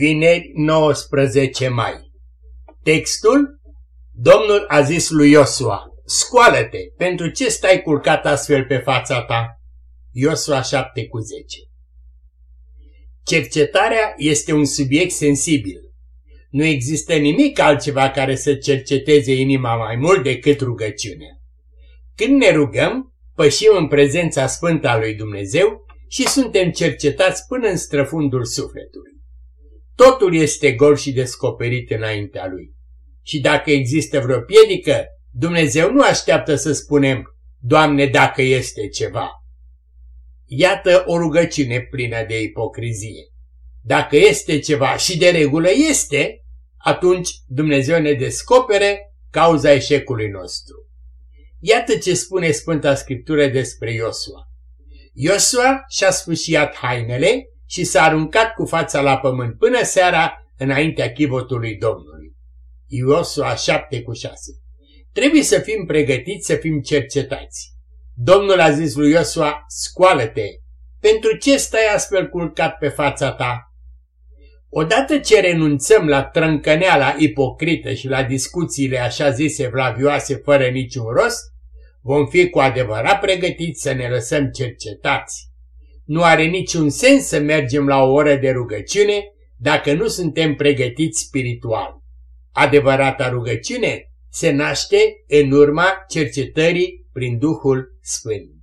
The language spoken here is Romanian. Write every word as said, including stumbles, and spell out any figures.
Vineri, nouăsprezece mai. Textul: Domnul a zis lui Iosua: scoală-te, pentru ce stai culcat astfel pe fața ta? Iosua șapte cu zece. Cercetarea este un subiect sensibil. Nu există nimic altceva care să cerceteze inima mai mult decât rugăciunea. Când ne rugăm, pășim în prezența sfântă a lui Dumnezeu și suntem cercetați până în străfundul sufletului. Totul este gol și descoperit înaintea lui. Și dacă există vreo piedică, Dumnezeu nu așteaptă să spunem: Doamne, dacă este ceva. Iată o rugăciune plină de ipocrizie. Dacă este ceva, și de regulă este, atunci Dumnezeu ne descopere cauza eșecului nostru. Iată ce spune Sfânta Scriptură despre Iosua. Iosua și-a sfâșiat hainele și s-a aruncat cu fața la pământ până seara înaintea chivotului Domnului. Iosua șapte cu șase. Trebuie să fim pregătiți, să fim cercetați. Domnul a zis lui Iosua: scoală-te, pentru ce stai astfel culcat pe fața ta? Odată ce renunțăm la trâncăneala ipocrită și la discuțiile așa zise vlavioase fără niciun rost, vom fi cu adevărat pregătiți să ne lăsăm cercetați. Nu are niciun sens să mergem la o oră de rugăciune dacă nu suntem pregătiți spiritual. Adevărata rugăciune se naște în urma cercetării prin Duhul Sfânt.